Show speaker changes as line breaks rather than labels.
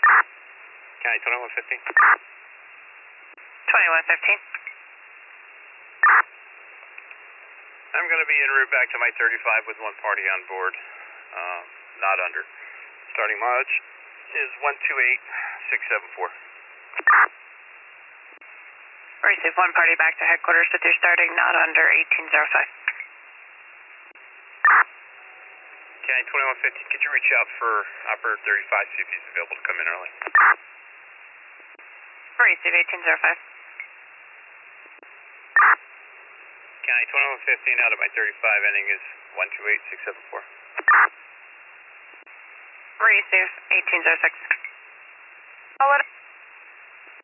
County 2115.
2115.
I'm going to be en route back to my 35 with one party on board, not under. Starting mileage is 128674.
Receive one party back to headquarters with your starting not under 1805.
County 2115, could you reach out for operator 35, see if he's available to come in early?
Receive 1805.
County 2115 out of my 35, ending is 128674.
Receive 1806.